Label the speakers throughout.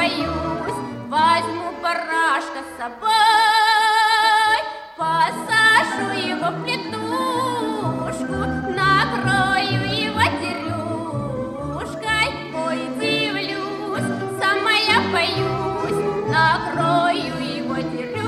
Speaker 1: боюсь, возьму барашка с собой, посажу его в плетушку, накрою его дерюшкой. Ой, дивлюсь, сама я боюсь, накрою его дерюшкой.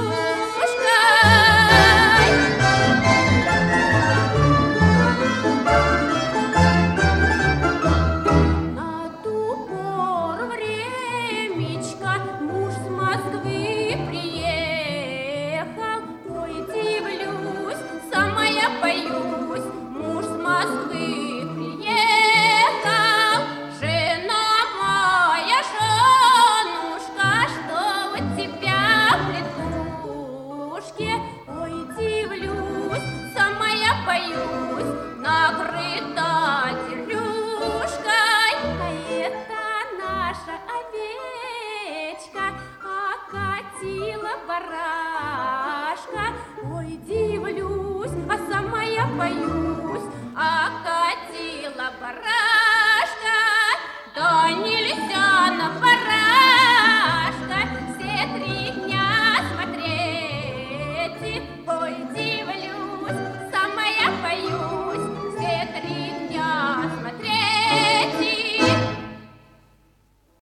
Speaker 1: На ту пору времечко муж с Москвы приехал. Ой, дивлюсь, сама я боюсь, муж с Москвы приехал. Жена моя, женушка, что у тебя в плетушке? Ой, дивлюсь, сама я боюсь, накрыта дерюшкой. А это наша овечка окатила барашка. Ой, дивлюсь, а сама я боюсь, окатила барашка. Да нельзя на барашка все 3 дня смотреть. Ой,